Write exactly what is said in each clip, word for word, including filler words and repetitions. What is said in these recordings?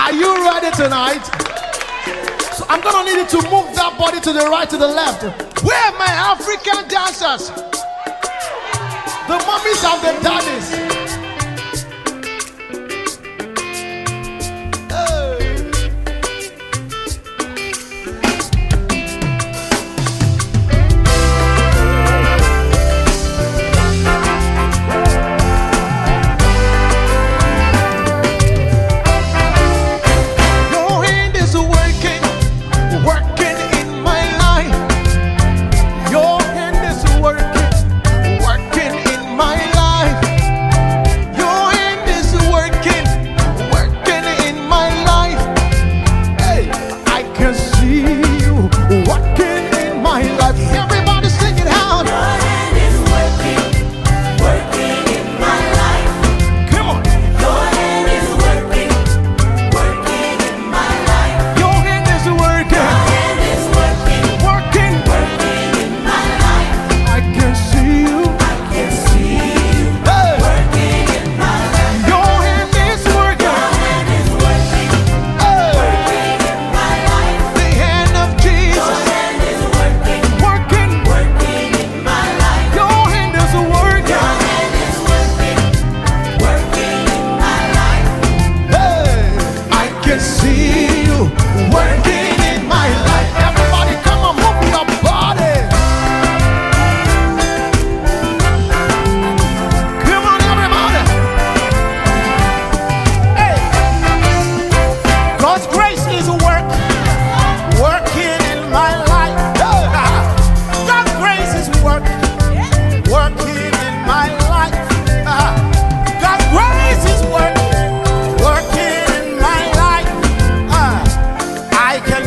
Are you ready tonight? So I'm gonna need you to move that body to the right, to the left. Where are my African dancers? The mummies and the daddies. I can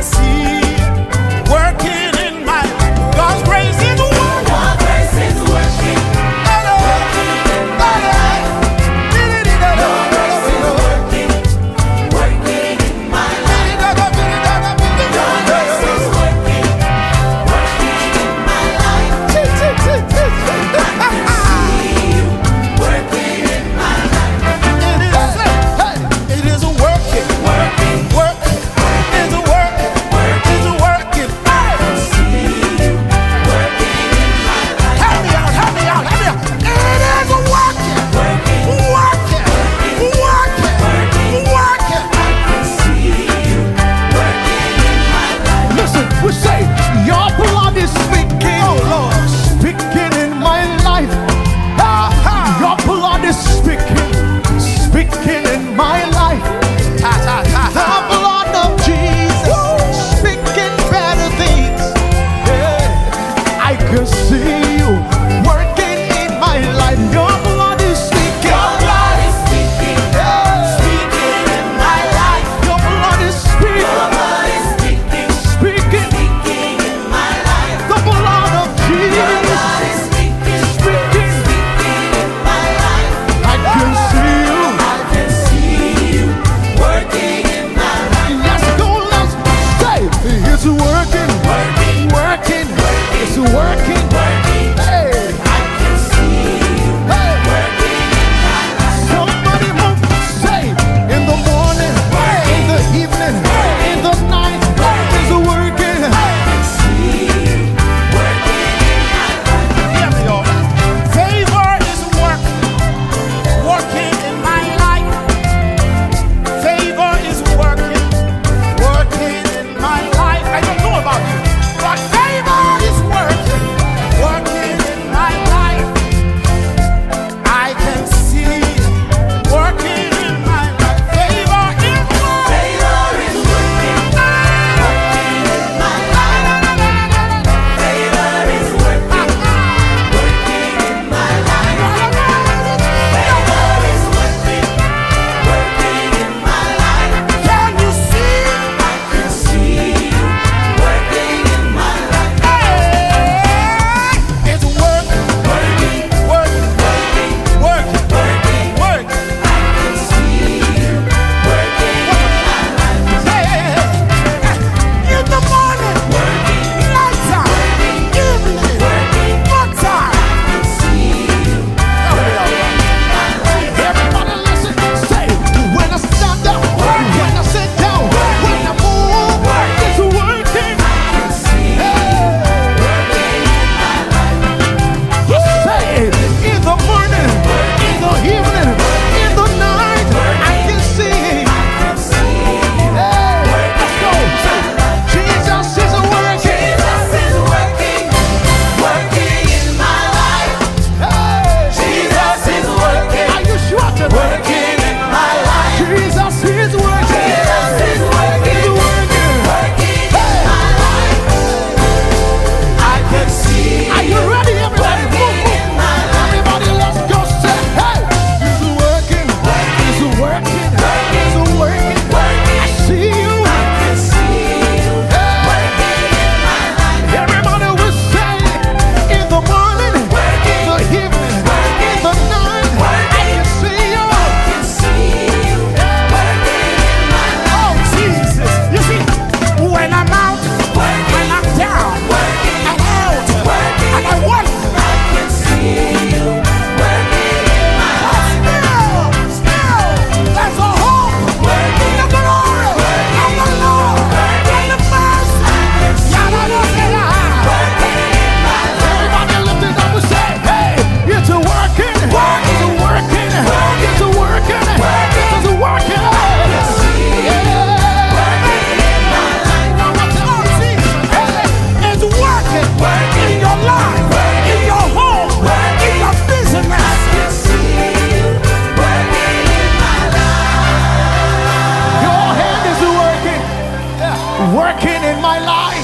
working in my life.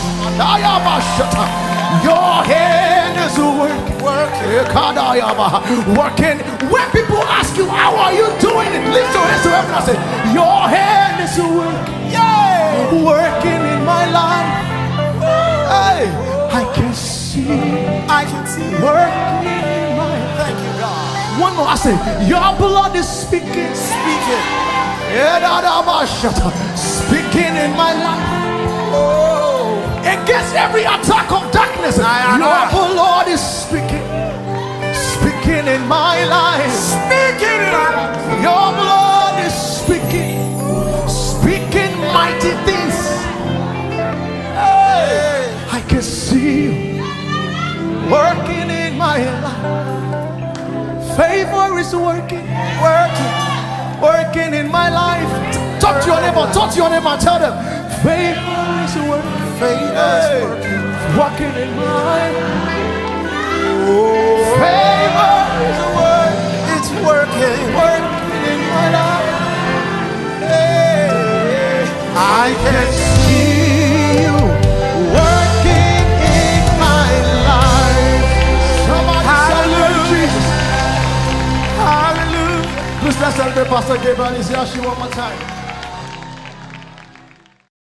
Your hand is working, working, working. When people ask you, how are you doing it? Lift your hands to heaven and say, your hand is working, yeah, working in my life. Hey, I can see, I can see working in my life. Thank you, God. One more, I say, your blood is speaking, speaking, speaking in my life. Oh, against every attack of darkness, your blood is speaking, speaking in my life, speaking in my life. Your blood is speaking, speaking mighty things. Hey, I can see you working in my life. Favor is working, working, working in my life. Talk to your neighbor, talk to your neighbor, and tell them, favor is working, favor is working, working in my life. Oh, favor is working, it's working, working in my life. Hey, I can see you working in my life. Somebody celebrate Jesus. Hallelujah. Please let's celebrate Pastor Gabriel. Is here she one more time.